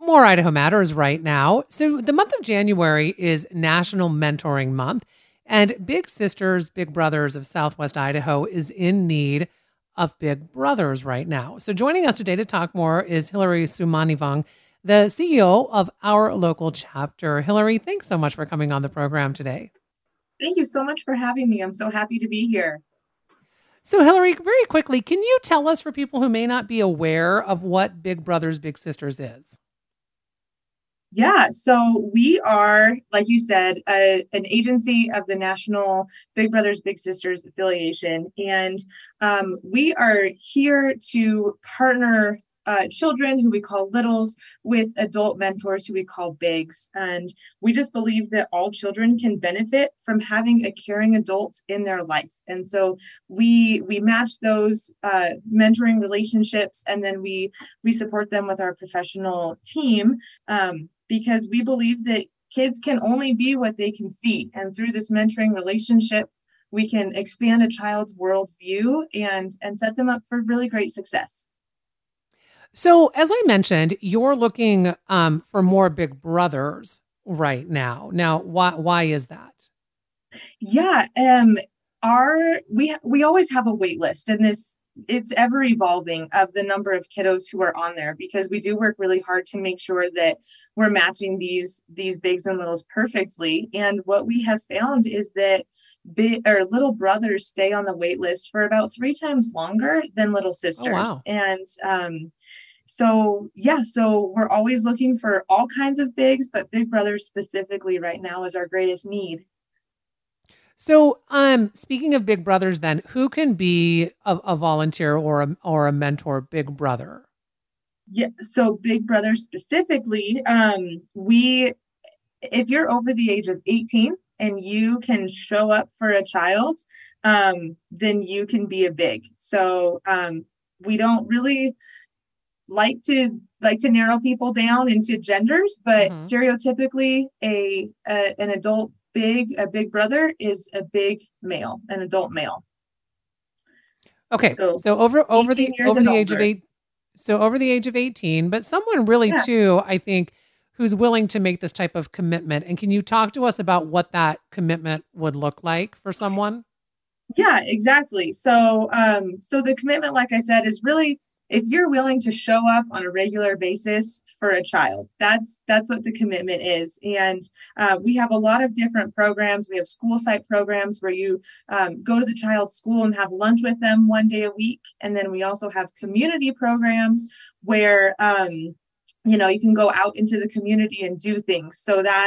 More Idaho Matters right now. So, the month of January is National Mentoring Month, and Big Sisters, Big Brothers of Southwest Idaho is in need of big brothers right now. So, joining us today to talk more is Hillary Sumanivong, the CEO of our local chapter. Hillary, thanks so much for coming on the program today. Thank you so much for having me. I'm so happy to be here. So, Hillary, very quickly, can you tell us, for people who may not be aware of what Big Brothers Big Sisters is? Yeah, so we are, like you said, an agency of the National Big Brothers Big Sisters affiliation, and we are here to partner children who we call littles with adult mentors who we call bigs. And we just believe that all children can benefit from having a caring adult in their life. And so we match those mentoring relationships, and then we support them with our professional team, because we believe that kids can only be what they can see. And through this mentoring relationship, we can expand a child's worldview and set them up for really great success. So, as I mentioned, you're looking for more big brothers right now. Now, why is that? Yeah, we always have a wait list, and it's ever evolving of the number of kiddos who are on there, because we do work really hard to make sure that we're matching these bigs and littles perfectly. And what we have found is that big or little brothers stay on the wait list for about 3 times longer than little Oh, sisters. wow. And so we're always looking for all kinds of bigs, but big brothers specifically right now is our greatest need. So, speaking of big brothers, then who can be a volunteer or a mentor big brother? Yeah, so big brother specifically, we if you're over the age of 18 and you can show up for a child, then you can be a big. So we don't really like to narrow people down into genders, but Hmm. stereotypically, an adult a big brother is a big male, an adult male. Okay, So so over 18 the years over and the age of older. 8, so over the age of 18, but someone really Yeah. too, I think, who's willing to make this type of commitment. And can you talk to us about what that commitment would look like for someone? Yeah, exactly. So the commitment, like I said, is really if you're willing to show up on a regular basis for a child, that's what the commitment is. And we have a lot of different programs. We have school site programs where you go to the child's school and have lunch with them 1 day a week. And then we also have community programs where you can go out into the community and do things.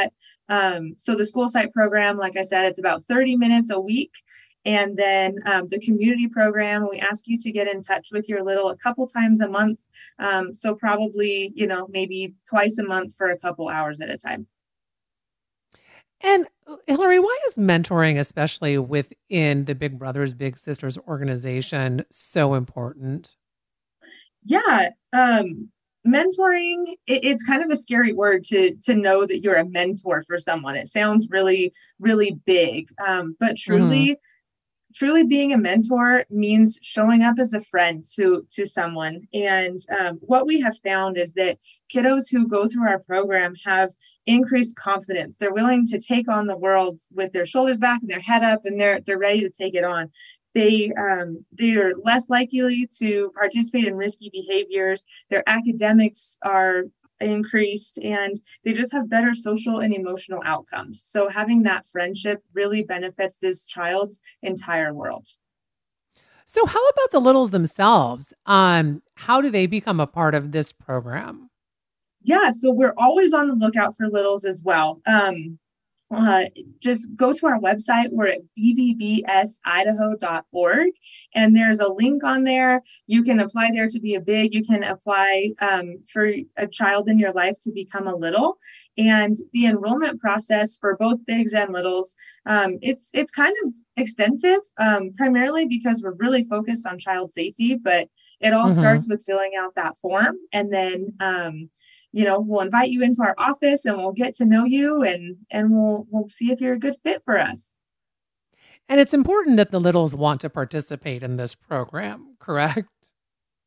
So the school site program, like I said, it's about 30 minutes a week. And then the community program, we ask you to get in touch with your little a couple times a month. So probably, maybe twice a month for a couple hours at a time. And Hillary, why is mentoring, especially within the Big Brothers Big Sisters organization, so important? Yeah. Mentoring, it's kind of a scary word to know that you're a mentor for someone. It sounds really, really big. But Hmm. truly being a mentor means showing up as a friend to someone. And what we have found is that kiddos who go through our program have increased confidence. They're willing to take on the world with their shoulders back and their head up, and they're ready to take it on. They're less likely to participate in risky behaviors. Their academics are increased, and they just have better social and emotional outcomes. So having that friendship really benefits this child's entire world. So, how about the littles themselves? How do they become a part of this program? Yeah, so we're always on the lookout for littles as well. Uh, just go to our website. We're at bvbsidaho.org, and there's a link on there. You can apply there to be a big. You can apply for a child in your life to become a little. And the enrollment process for both bigs and littles, it's kind of extensive, primarily because we're really focused on child safety. But it all Hmm. starts with filling out that form, and then we'll invite you into our office and we'll get to know you, and we'll see if you're a good fit for us. And it's important that the littles want to participate in this program, correct?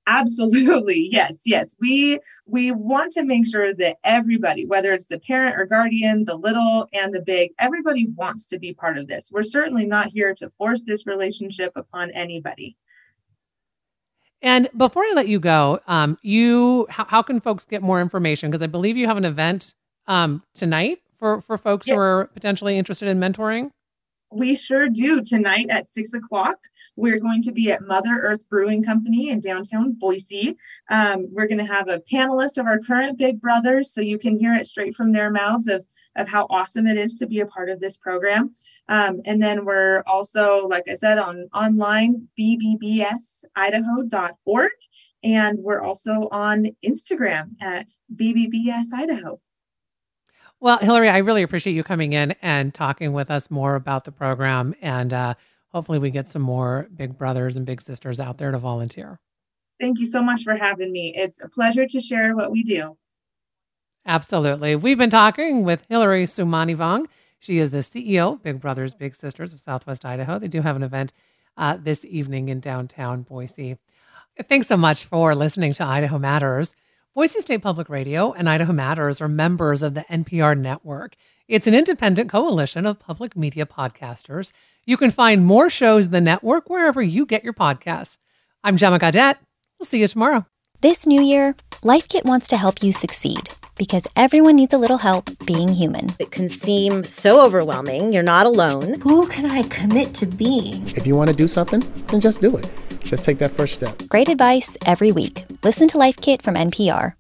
Absolutely. Yes. Yes. We want to make sure that everybody, whether it's the parent or guardian, the little and the big, everybody wants to be part of this. We're certainly not here to force this relationship upon anybody. And before I let you go, how can folks get more information? Because I believe you have an event tonight for folks who are potentially interested in mentoring. We sure do. Tonight at 6:00, we're going to be at Mother Earth Brewing Company in downtown Boise. We're going to have a panelist of our current Big Brothers, so you can hear it straight from their mouths of how awesome it is to be a part of this program. And then we're also, like I said, online, bbbsidaho.org. And we're also on Instagram at bbbsidaho. Well, Hillary, I really appreciate you coming in and talking with us more about the program. And hopefully we get some more big brothers and big sisters out there to volunteer. Thank you so much for having me. It's a pleasure to share what we do. Absolutely. We've been talking with Hillary Sumanivong. She is the CEO of Big Brothers Big Sisters of Southwest Idaho. They do have an event this evening in downtown Boise. Thanks so much for listening to Idaho Matters. Boise State Public Radio and Idaho Matters are members of the NPR network. It's an independent coalition of public media podcasters. You can find more shows in the network wherever you get your podcasts. I'm Gemma Gaudette. We'll see you tomorrow. This new year, Life Kit wants to help you succeed because everyone needs a little help being human. It can seem so overwhelming. You're not alone. Who can I commit to being? If you want to do something, then just do it. Just take that first step. Great advice every week. Listen to Life Kit from NPR.